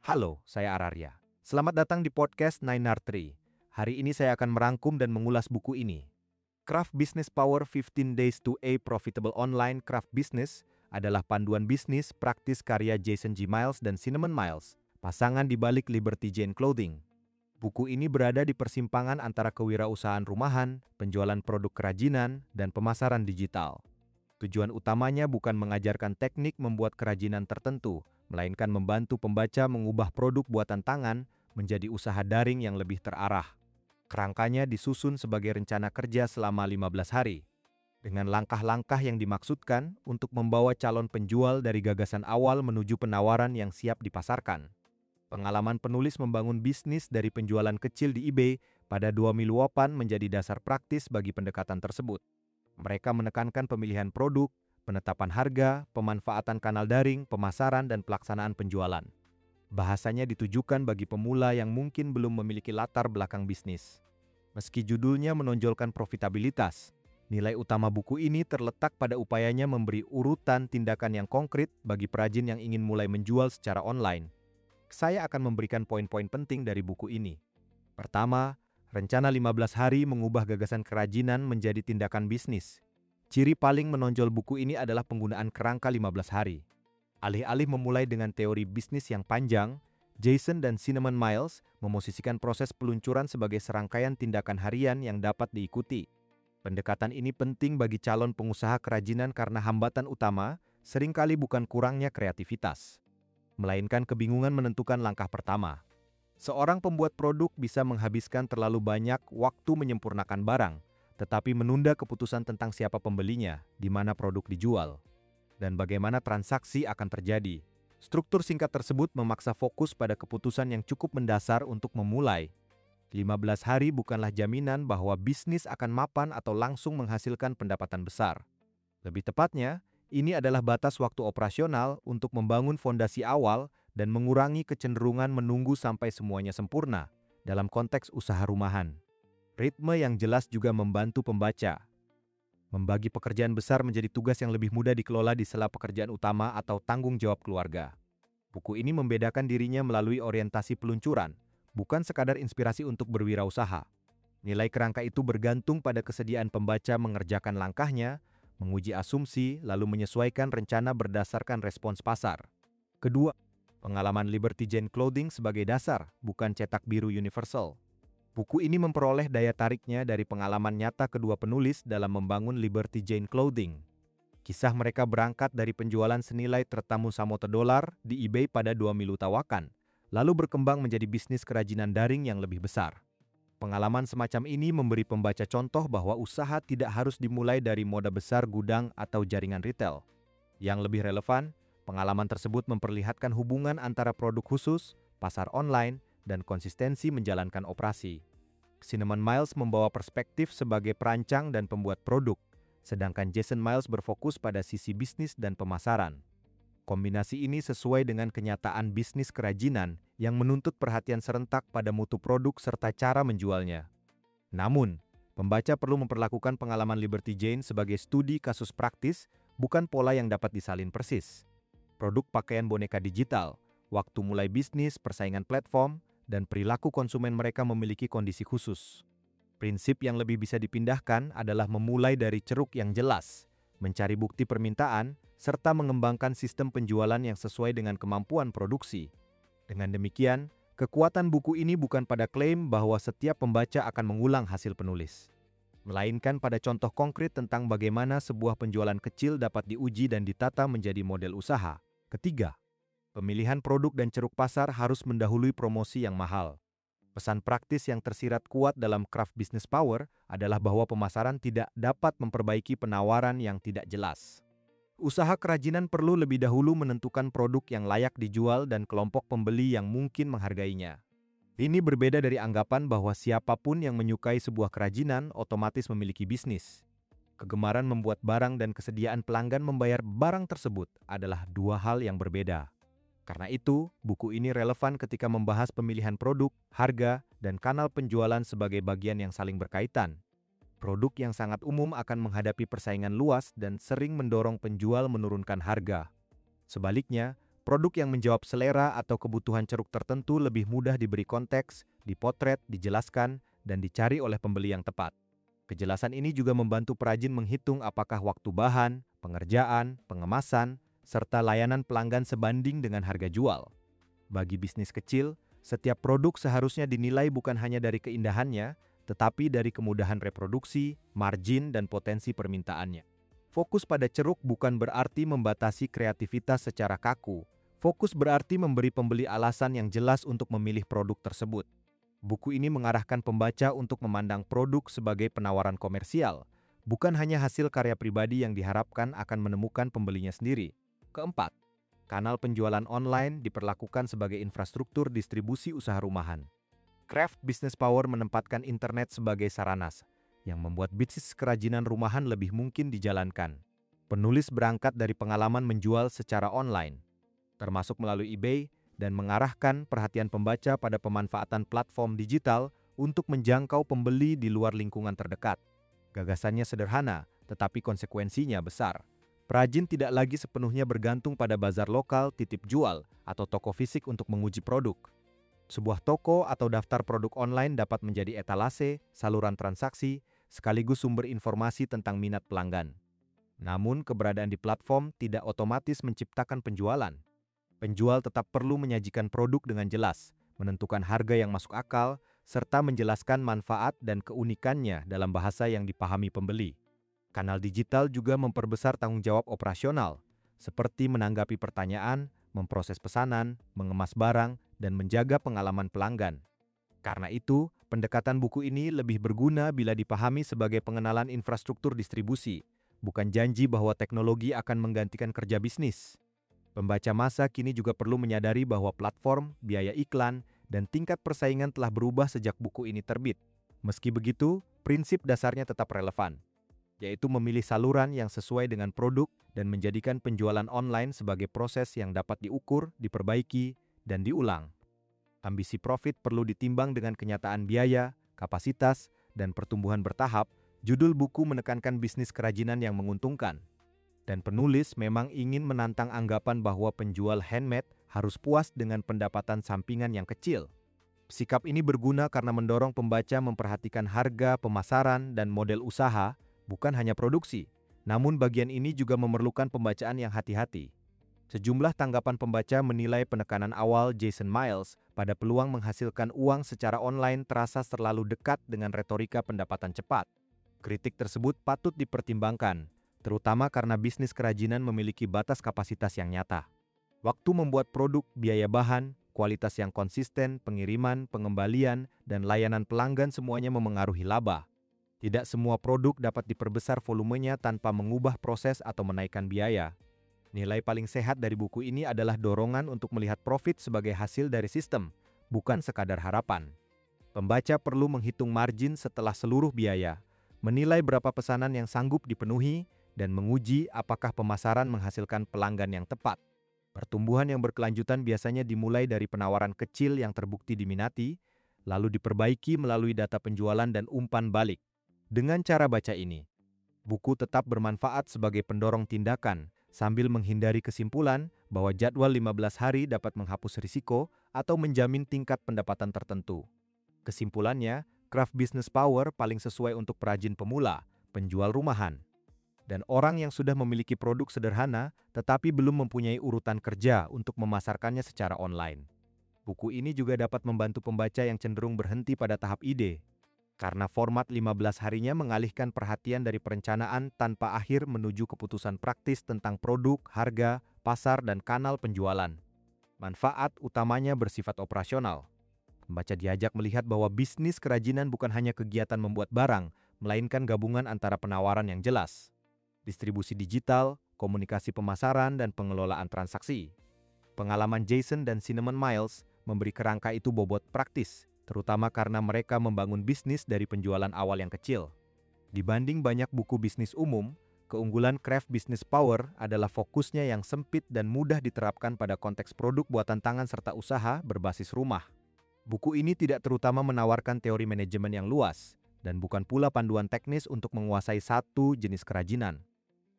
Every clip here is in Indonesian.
Halo, saya Ararya. Selamat datang di podcast Nine Art Tree. Hari ini saya akan merangkum dan mengulas buku ini. Craft Business Power 15 Days to a Profitable Online Craft Business adalah panduan bisnis praktis karya Jason G. Miles dan Cinnamon Miles, pasangan di balik Liberty Jane Clothing. Buku ini berada di persimpangan antara kewirausahaan rumahan, penjualan produk kerajinan, dan pemasaran digital. Tujuan utamanya bukan mengajarkan teknik membuat kerajinan tertentu, melainkan membantu pembaca mengubah produk buatan tangan menjadi usaha daring yang lebih terarah. Kerangkanya disusun sebagai rencana kerja selama 15 hari, dengan langkah-langkah yang dimaksudkan untuk membawa calon penjual dari gagasan awal menuju penawaran yang siap dipasarkan. Pengalaman penulis membangun bisnis dari penjualan kecil di eBay pada 2008 menjadi dasar praktis bagi pendekatan tersebut. Mereka menekankan pemilihan produk, penetapan harga, pemanfaatan kanal daring, pemasaran, dan pelaksanaan penjualan. Bahasanya ditujukan bagi pemula yang mungkin belum memiliki latar belakang bisnis. Meski judulnya menonjolkan profitabilitas, nilai utama buku ini terletak pada upayanya memberi urutan tindakan yang konkret bagi perajin yang ingin mulai menjual secara online. Saya akan memberikan poin-poin penting dari buku ini. Pertama, rencana 15 hari mengubah gagasan kerajinan menjadi tindakan bisnis. Ciri paling menonjol buku ini adalah penggunaan kerangka 15 hari. Alih-alih memulai dengan teori bisnis yang panjang, Jason dan Cinnamon Miles memosisikan proses peluncuran sebagai serangkaian tindakan harian yang dapat diikuti. Pendekatan ini penting bagi calon pengusaha kerajinan karena hambatan utama seringkali bukan kurangnya kreativitas, melainkan kebingungan menentukan langkah pertama. Seorang pembuat produk bisa menghabiskan terlalu banyak waktu menyempurnakan barang, tetapi menunda keputusan tentang siapa pembelinya, di mana produk dijual, dan bagaimana transaksi akan terjadi. Struktur singkat tersebut memaksa fokus pada keputusan yang cukup mendasar untuk memulai. 15 hari bukanlah jaminan bahwa bisnis akan mapan atau langsung menghasilkan pendapatan besar. Lebih tepatnya, ini adalah batas waktu operasional untuk membangun fondasi awal dan mengurangi kecenderungan menunggu sampai semuanya sempurna dalam konteks usaha rumahan. Ritme yang jelas juga membantu pembaca membagi pekerjaan besar menjadi tugas yang lebih mudah dikelola di sela pekerjaan utama atau tanggung jawab keluarga. Buku ini membedakan dirinya melalui orientasi peluncuran, bukan sekadar inspirasi untuk berwirausaha. Nilai kerangka itu bergantung pada kesediaan pembaca mengerjakan langkahnya, menguji asumsi, lalu menyesuaikan rencana berdasarkan respons pasar. Kedua, pengalaman Liberty Jane Clothing sebagai dasar, bukan cetak biru universal. Buku ini memperoleh daya tariknya dari pengalaman nyata kedua penulis dalam membangun Liberty Jane Clothing. Kisah mereka berangkat dari penjualan senilai $300,000 di eBay pada 2 minggu tawakan, lalu berkembang menjadi bisnis kerajinan daring yang lebih besar. Pengalaman semacam ini memberi pembaca contoh bahwa usaha tidak harus dimulai dari modal besar gudang atau jaringan retail. Yang lebih relevan, pengalaman tersebut memperlihatkan hubungan antara produk khusus, pasar online, dan konsistensi menjalankan operasi. Cinnamon Miles membawa perspektif sebagai perancang dan pembuat produk, sedangkan Jason Miles berfokus pada sisi bisnis dan pemasaran. Kombinasi ini sesuai dengan kenyataan bisnis kerajinan yang menuntut perhatian serentak pada mutu produk serta cara menjualnya. Namun, pembaca perlu memperlakukan pengalaman Liberty Jane sebagai studi kasus praktis, bukan pola yang dapat disalin persis. Produk pakaian boneka digital, waktu mulai bisnis, persaingan platform, dan perilaku konsumen mereka memiliki kondisi khusus. Prinsip yang lebih bisa dipindahkan adalah memulai dari ceruk yang jelas, mencari bukti permintaan, serta mengembangkan sistem penjualan yang sesuai dengan kemampuan produksi. Dengan demikian, kekuatan buku ini bukan pada klaim bahwa setiap pembaca akan mengulang hasil penulis, melainkan pada contoh konkret tentang bagaimana sebuah penjualan kecil dapat diuji dan ditata menjadi model usaha. Ketiga, pemilihan produk dan ceruk pasar harus mendahului promosi yang mahal. Pesan praktis yang tersirat kuat dalam Craft Business Power adalah bahwa pemasaran tidak dapat memperbaiki penawaran yang tidak jelas. Usaha kerajinan perlu lebih dahulu menentukan produk yang layak dijual dan kelompok pembeli yang mungkin menghargainya. Ini berbeda dari anggapan bahwa siapapun yang menyukai sebuah kerajinan otomatis memiliki bisnis. Kegemaran membuat barang dan kesediaan pelanggan membayar barang tersebut adalah dua hal yang berbeda. Karena itu, buku ini relevan ketika membahas pemilihan produk, harga, dan kanal penjualan sebagai bagian yang saling berkaitan. Produk yang sangat umum akan menghadapi persaingan luas dan sering mendorong penjual menurunkan harga. Sebaliknya, Produk yang menjawab selera atau kebutuhan ceruk tertentu lebih mudah diberi konteks, dipotret, dijelaskan, dan dicari oleh pembeli yang tepat. Kejelasan ini juga membantu perajin menghitung apakah waktu bahan, pengerjaan, pengemasan, serta layanan pelanggan sebanding dengan harga jual. Bagi bisnis kecil, setiap produk seharusnya dinilai bukan hanya dari keindahannya, tetapi dari kemudahan reproduksi, margin, dan potensi permintaannya. Fokus pada ceruk bukan berarti membatasi kreativitas secara kaku. Fokus berarti memberi pembeli alasan yang jelas untuk memilih produk tersebut. Buku ini mengarahkan pembaca untuk memandang produk sebagai penawaran komersial, bukan hanya hasil karya pribadi yang diharapkan akan menemukan pembelinya sendiri. Keempat, kanal penjualan online diperlakukan sebagai infrastruktur distribusi usaha rumahan. Craft Business Power menempatkan internet sebagai sarana yang membuat bisnis kerajinan rumahan lebih mungkin dijalankan. Penulis berangkat dari pengalaman menjual secara online, termasuk melalui eBay, dan mengarahkan perhatian pembaca pada pemanfaatan platform digital untuk menjangkau pembeli di luar lingkungan terdekat. Gagasannya sederhana, tetapi konsekuensinya besar. Perajin tidak lagi sepenuhnya bergantung pada bazar lokal, titip jual, atau toko fisik untuk menguji produk. Sebuah toko atau daftar produk online dapat menjadi etalase, saluran transaksi, sekaligus sumber informasi tentang minat pelanggan. Namun, keberadaan di platform tidak otomatis menciptakan penjualan. Penjual tetap perlu menyajikan produk dengan jelas, menentukan harga yang masuk akal, serta menjelaskan manfaat dan keunikannya dalam bahasa yang dipahami pembeli. Kanal digital juga memperbesar tanggung jawab operasional, seperti menanggapi pertanyaan, memproses pesanan, mengemas barang, dan menjaga pengalaman pelanggan. Karena itu, pendekatan buku ini lebih berguna bila dipahami sebagai pengenalan infrastruktur distribusi, bukan janji bahwa teknologi akan menggantikan kerja bisnis. Pembaca masa kini juga perlu menyadari bahwa platform, biaya iklan, dan tingkat persaingan telah berubah sejak buku ini terbit. Meski begitu, prinsip dasarnya tetap relevan, yaitu memilih saluran yang sesuai dengan produk dan menjadikan penjualan online sebagai proses yang dapat diukur, diperbaiki, dan diulang. Ambisi profit perlu ditimbang dengan kenyataan biaya, kapasitas, dan pertumbuhan bertahap. Judul buku menekankan bisnis kerajinan yang menguntungkan. Dan penulis memang ingin menantang anggapan bahwa penjual handmade harus puas dengan pendapatan sampingan yang kecil. Sikap ini berguna karena mendorong pembaca memperhatikan harga, pemasaran, dan model usaha, bukan hanya produksi. Namun bagian ini juga memerlukan pembacaan yang hati-hati. Sejumlah tanggapan pembaca menilai penekanan awal Jason Miles pada peluang menghasilkan uang secara online terasa terlalu dekat dengan retorika pendapatan cepat. Kritik tersebut patut dipertimbangkan, terutama karena bisnis kerajinan memiliki batas kapasitas yang nyata. Waktu membuat produk, biaya bahan, kualitas yang konsisten, pengiriman, pengembalian, dan layanan pelanggan semuanya memengaruhi laba. Tidak semua produk dapat diperbesar volumenya tanpa mengubah proses atau menaikkan biaya. Nilai paling sehat dari buku ini adalah dorongan untuk melihat profit sebagai hasil dari sistem, bukan sekadar harapan. Pembaca perlu menghitung margin setelah seluruh biaya, menilai berapa pesanan yang sanggup dipenuhi, dan menguji apakah pemasaran menghasilkan pelanggan yang tepat. Pertumbuhan yang berkelanjutan biasanya dimulai dari penawaran kecil yang terbukti diminati, lalu diperbaiki melalui data penjualan dan umpan balik. Dengan cara baca ini, buku tetap bermanfaat sebagai pendorong tindakan, sambil menghindari kesimpulan bahwa jadwal 15 hari dapat menghapus risiko atau menjamin tingkat pendapatan tertentu. Kesimpulannya, Craft Business Power paling sesuai untuk perajin pemula, penjual rumahan, dan orang yang sudah memiliki produk sederhana tetapi belum mempunyai urutan kerja untuk memasarkannya secara online. Buku ini juga dapat membantu pembaca yang cenderung berhenti pada tahap ide, karena format 15 harinya mengalihkan perhatian dari perencanaan tanpa akhir menuju keputusan praktis tentang produk, harga, pasar, dan kanal penjualan. Manfaat utamanya bersifat operasional. Pembaca diajak melihat bahwa bisnis kerajinan bukan hanya kegiatan membuat barang, melainkan gabungan antara penawaran yang jelas, distribusi digital, komunikasi pemasaran, dan pengelolaan transaksi. Pengalaman Jason dan Cinnamon Miles memberi kerangka itu bobot praktis, terutama karena mereka membangun bisnis dari penjualan awal yang kecil. Dibanding banyak buku bisnis umum, keunggulan Craft Business Power adalah fokusnya yang sempit dan mudah diterapkan pada konteks produk buatan tangan serta usaha berbasis rumah. Buku ini tidak terutama menawarkan teori manajemen yang luas, dan bukan pula panduan teknis untuk menguasai satu jenis kerajinan.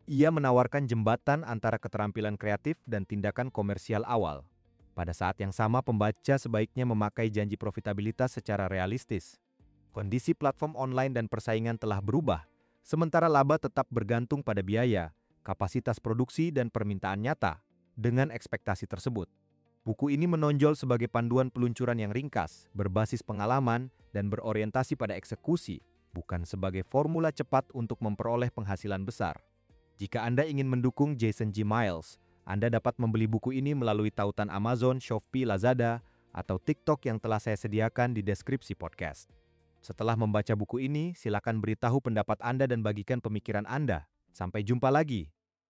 Ia menawarkan jembatan antara keterampilan kreatif dan tindakan komersial awal. Pada saat yang sama, pembaca sebaiknya memakai janji profitabilitas secara realistis. Kondisi platform online dan persaingan telah berubah, sementara laba tetap bergantung pada biaya, kapasitas produksi, dan permintaan nyata. Dengan ekspektasi tersebut, buku ini menonjol sebagai panduan peluncuran yang ringkas, berbasis pengalaman, dan berorientasi pada eksekusi, bukan sebagai formula cepat untuk memperoleh penghasilan besar. Jika Anda ingin mendukung Jason G. Miles, Anda dapat membeli buku ini melalui tautan Amazon, Shopee, Lazada, atau TikTok yang telah saya sediakan di deskripsi podcast. Setelah membaca buku ini, silakan beritahu pendapat Anda dan bagikan pemikiran Anda. Sampai jumpa lagi.